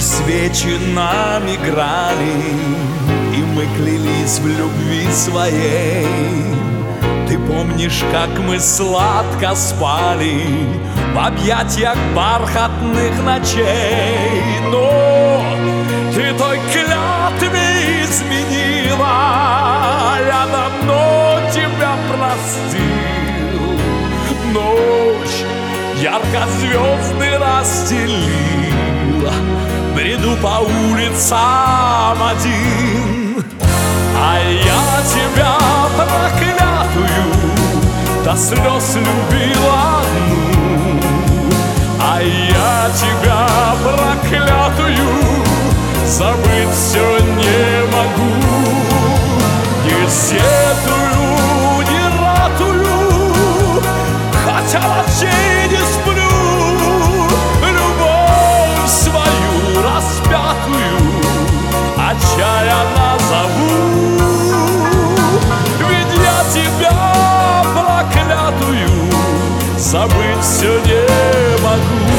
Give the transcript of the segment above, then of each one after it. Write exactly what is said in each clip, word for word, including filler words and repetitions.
свечи нам играли, и мы клялись в любви своей. Ты помнишь, как мы сладко спали в объятиях бархатных ночей? Но ты той клятве изменила, я давно тебя простил. Ночь ярко звезды расстелила, бреду по улицам один, а я тебя проклятую до слез любила одну. А я тебя проклятую забыть все не могу. Не сетую, не ратую, хотя ночей не сплю, любовь свою распятую отчаянно зову. Ведь я тебя проклятую забыть все не могу.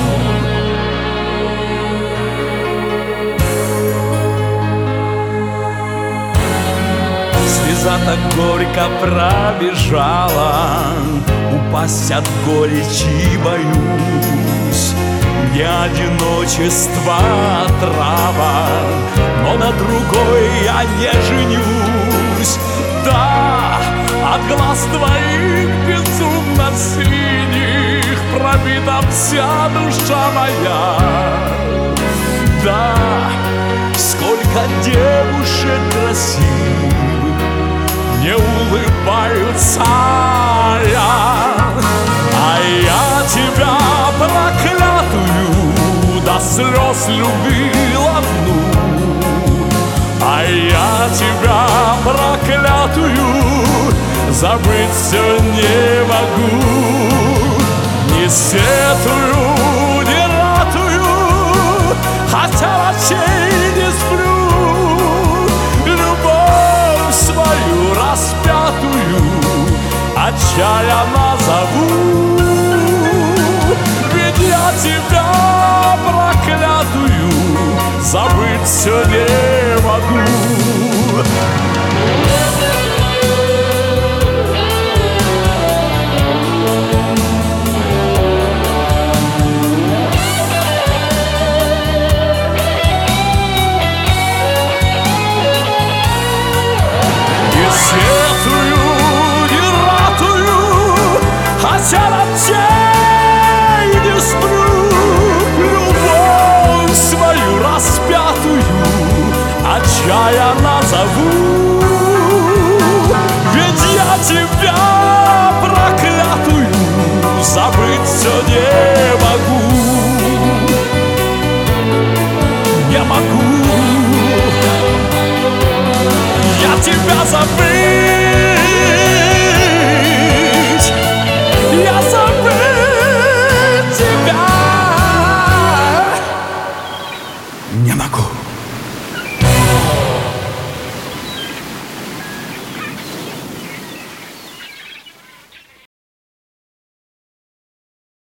Слеза так горько пробежала, упасть от горечи боюсь. Мне одиночество трава, но на другой я не женюсь. Да, от глаз твоих безумно синих пробита вся душа моя. Да, сколько девушек красивых не улыбаются я, а я тебя проклятую до слез любил одну. А я тебя проклятую забыть все не могу. Не сетую, не ратую, хотя ночей не сплю, любовь свою распятую отчаянно зову. Ведь я тебя проклятую забыть все не могу.